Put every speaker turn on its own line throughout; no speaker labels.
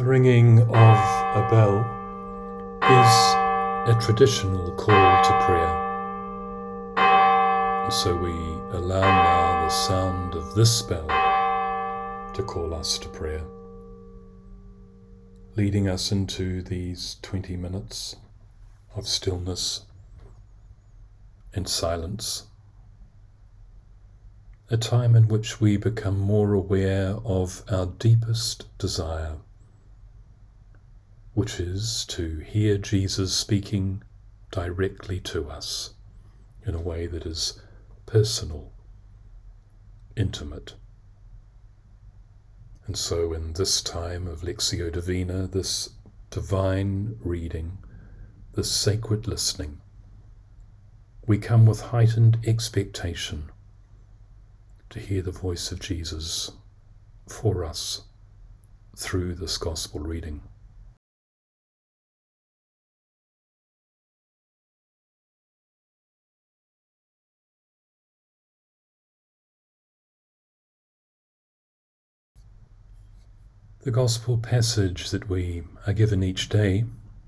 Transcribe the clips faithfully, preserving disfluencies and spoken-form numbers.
The ringing of a bell is a traditional call to prayer. And so we allow now the sound of this bell to call us to prayer, leading us into these twenty minutes of stillness and silence, a time in which we become more aware of our deepest desire, which is to hear Jesus speaking directly to us in a way that is personal, intimate. And so in this time of Lectio Divina, this divine reading, this sacred listening, we come with heightened expectation to hear the voice of Jesus for us through this gospel reading. The gospel passage that we are given each day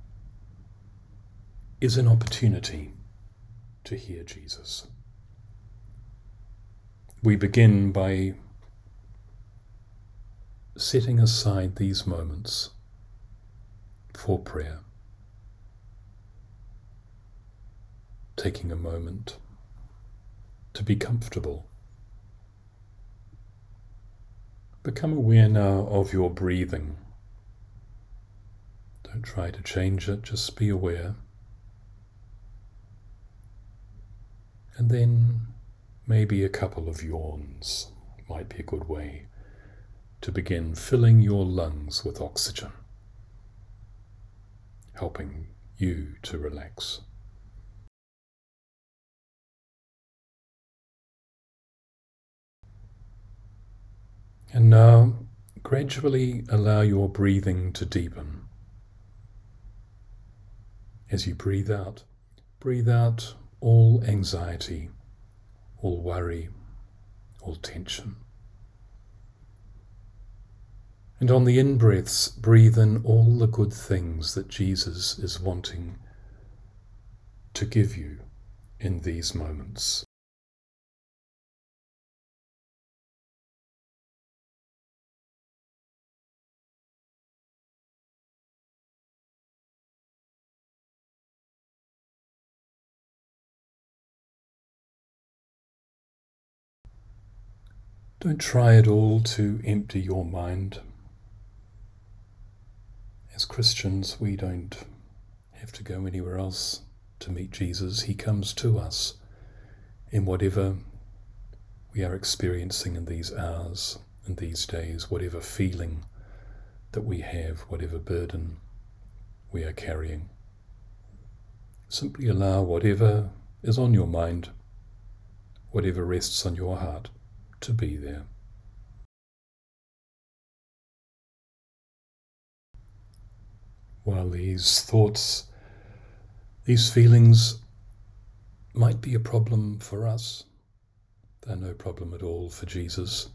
is an opportunity to hear Jesus. We begin by setting aside these moments for prayer, taking a moment to be comfortable. Become aware now of your breathing. Don't try to change it, just be aware. And then maybe a couple of yawns might be a good way to begin filling your lungs with oxygen, helping you to relax. And now, gradually allow your breathing to deepen. As you breathe out, breathe out all anxiety, all worry, all tension. And on the in-breaths, breathe in all the good things that Jesus is wanting to give you in these moments. Don't try at all to empty your mind. As Christians, we don't have to go anywhere else to meet Jesus. He comes to us in whatever we are experiencing in these hours, in these days, whatever feeling that we have, whatever burden we are carrying. Simply allow whatever is on your mind, whatever rests on your heart, to be there. While these thoughts, these feelings might be a problem for us, they're no problem at all for Jesus.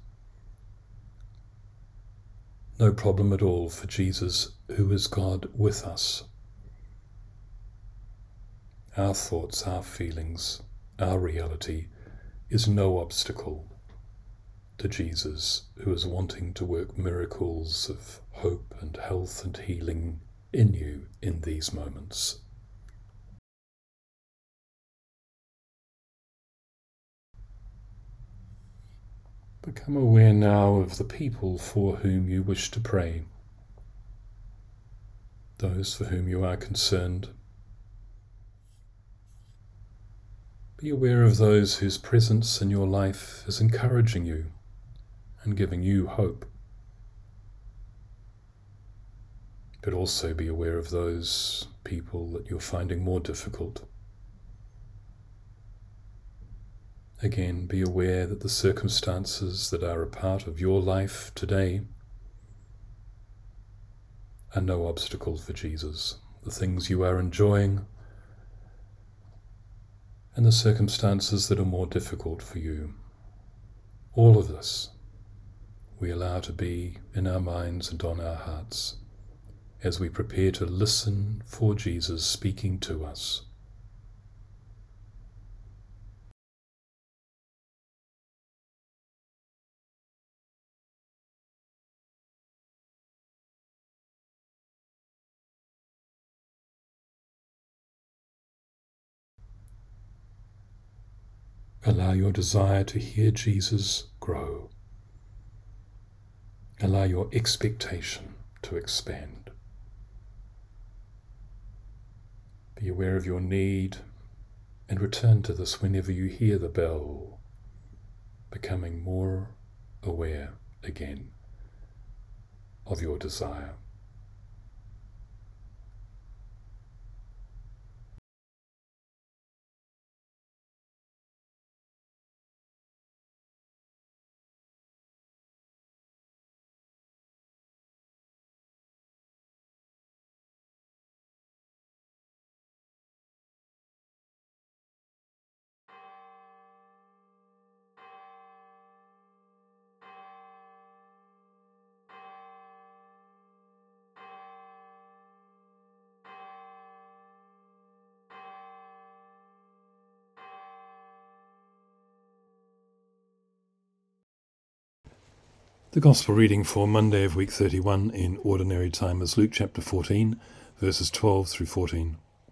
No problem at all for Jesus, who is God with us. Our thoughts, our feelings, our reality is no obstacle to Jesus, who is wanting to work miracles of hope and health and healing in you in these moments. Become aware now of the people for whom you wish to pray, those for whom you are concerned. Be aware of those whose presence in your life is encouraging you and giving you hope. But also be aware of those people that you're finding more difficult. Again, be aware that the circumstances that are a part of your life today are no obstacle for Jesus. The things you are enjoying and the circumstances that are more difficult for you. All of this we allow to be in our minds and on our hearts as we prepare to listen for Jesus speaking to us. Allow your desire to hear Jesus grow. Allow your expectation to expand. Be aware of your need and return to this whenever you hear the bell, becoming more aware again of your desire. The Gospel reading for Monday of week thirty-one in Ordinary Time is Luke chapter fourteen, verses twelve through fourteen.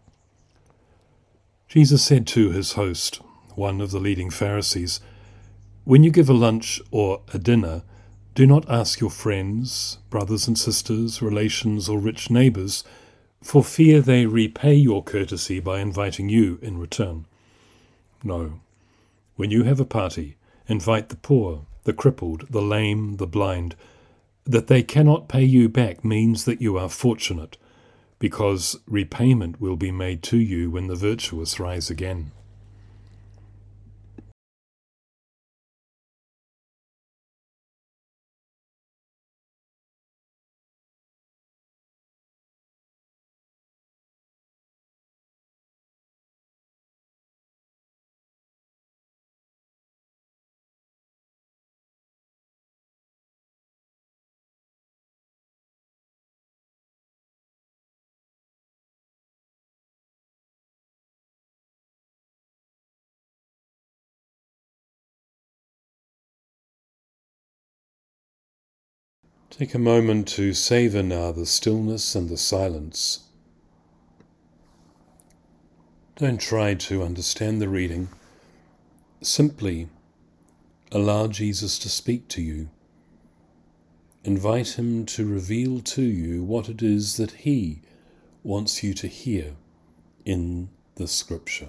Jesus said to his host, one of the leading Pharisees, "When you give a lunch or a dinner, do not ask your friends, brothers and sisters, relations or rich neighbors, for fear they repay your courtesy by inviting you in return. No, when you have a party, invite the poor, the crippled, the lame, the blind. That they cannot pay you back means that you are fortunate, because repayment will be made to you when the virtuous rise again." Take a moment to savor now the stillness and the silence. Don't try to understand the reading. Simply allow Jesus to speak to you. Invite him to reveal to you what it is that he wants you to hear in the scripture.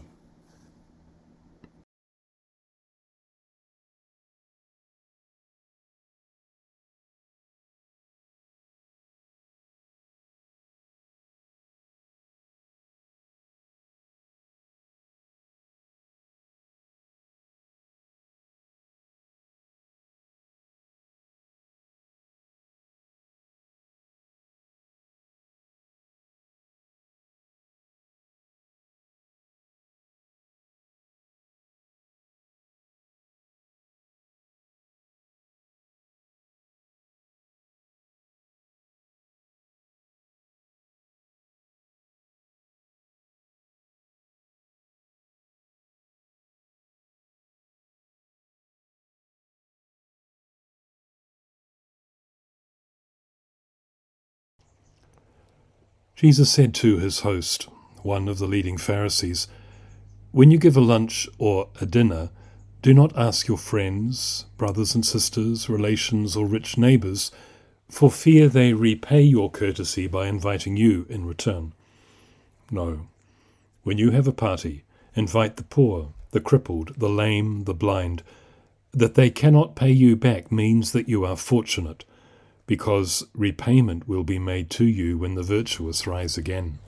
Jesus said to his host, one of the leading Pharisees, "When you give a lunch or a dinner, do not ask your friends, brothers and sisters, relations or rich neighbors, for fear they repay your courtesy by inviting you in return. No, when you have a party, invite the poor, the crippled, the lame, the blind. That they cannot pay you back means that you are fortunate, because repayment will be made to you when the virtuous rise again."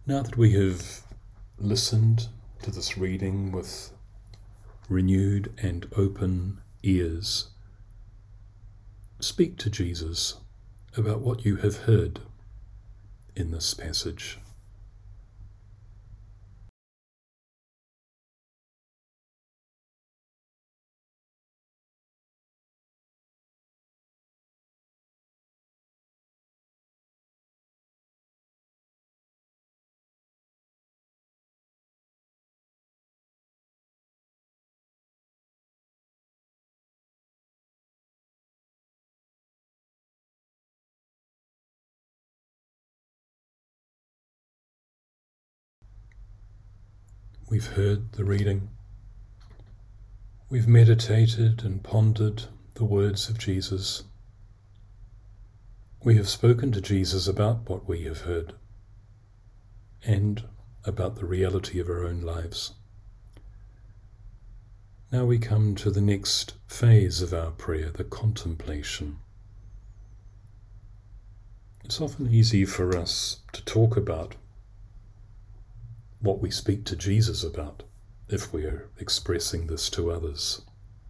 Now that we have listened to this reading with renewed and open ears, speak to Jesus about what you have heard in this passage. We've heard the reading. We've meditated and pondered the words of Jesus. We have spoken to Jesus about what we have heard and about the reality of our own lives. Now we come to the next phase of our prayer, the contemplation. It's often easy for us to talk about what we speak to Jesus about if we are expressing this to others.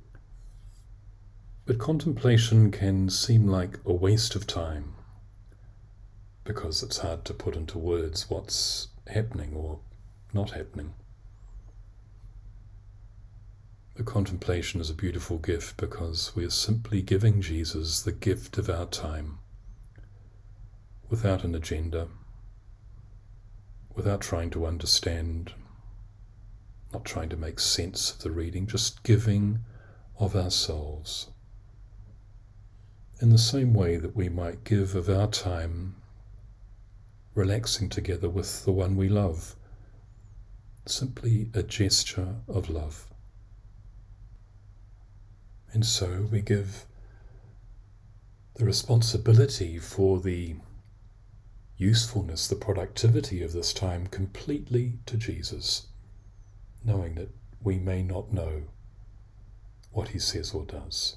But contemplation can seem like a waste of time because it's hard to put into words what's happening or not happening. The contemplation is a beautiful gift because we are simply giving Jesus the gift of our time without an agenda, without trying to understand, not trying to make sense of the reading, just giving of ourselves. In the same way that we might give of our time relaxing together with the one we love, simply a gesture of love. And so we give the responsibility for the usefulness, the productivity of this time completely to Jesus, knowing that we may not know what he says or does.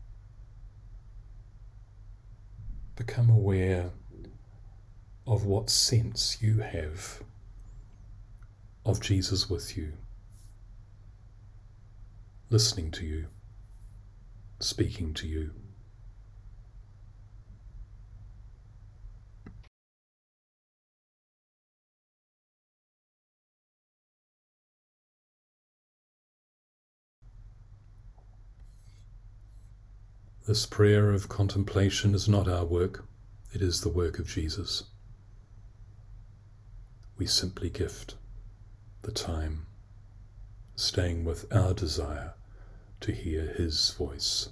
Become aware of what sense you have of Jesus with you, listening to you, speaking to you. This prayer of contemplation is not our work, it is the work of Jesus. We simply gift the time, staying with our desire to hear his voice.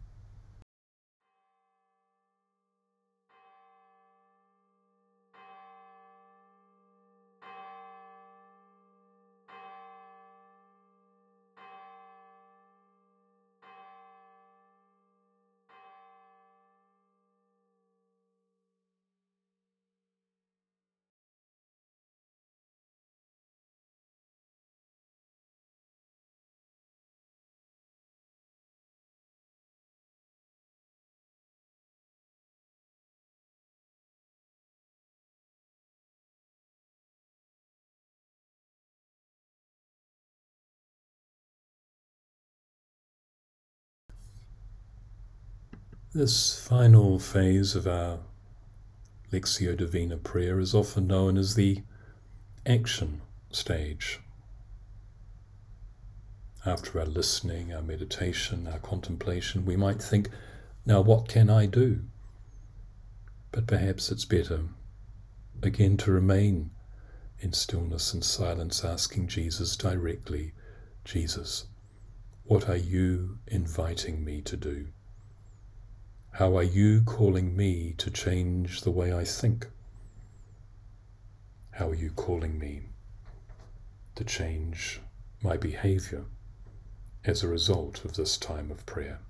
This final phase of our Lectio Divina prayer is often known as the action stage. After our listening, our meditation, our contemplation, we might think, now what can I do? But perhaps it's better, again, to remain in stillness and silence, asking Jesus directly, Jesus, what are you inviting me to do? How are you calling me to change the way I think? How are you calling me to change my behavior as a result of this time of prayer?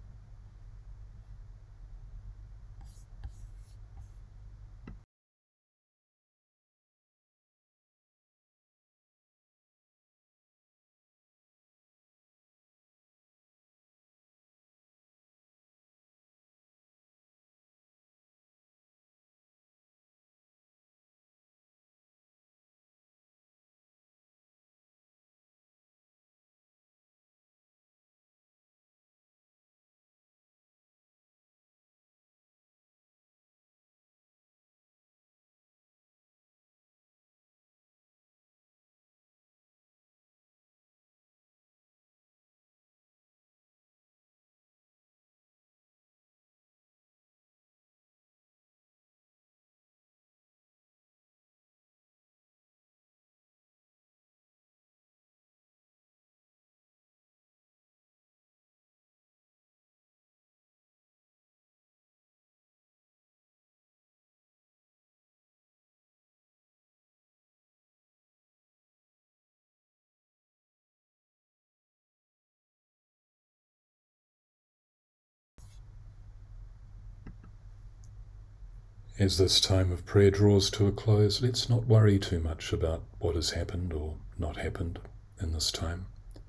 As this time of prayer draws to a close, let's not worry too much about what has happened or not happened in this time.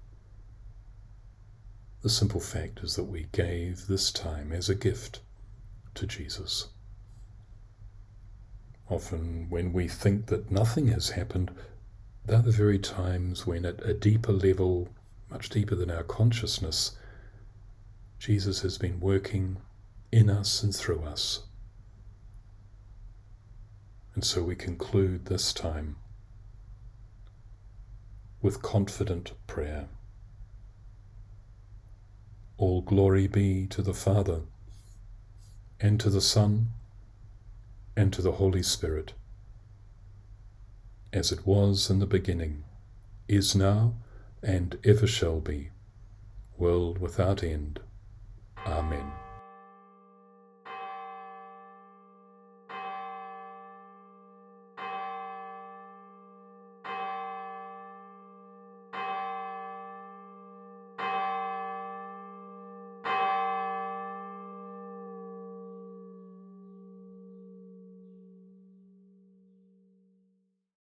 The simple fact is that we gave this time as a gift to Jesus. Often when we think that nothing has happened, they're the very times when at a deeper level, much deeper than our consciousness, Jesus has been working in us and through us. And so we conclude this time with confident prayer. All glory be to the Father, and to the Son, and to the Holy Spirit, as it was in the beginning, is now, and ever shall be, world without end. Amen.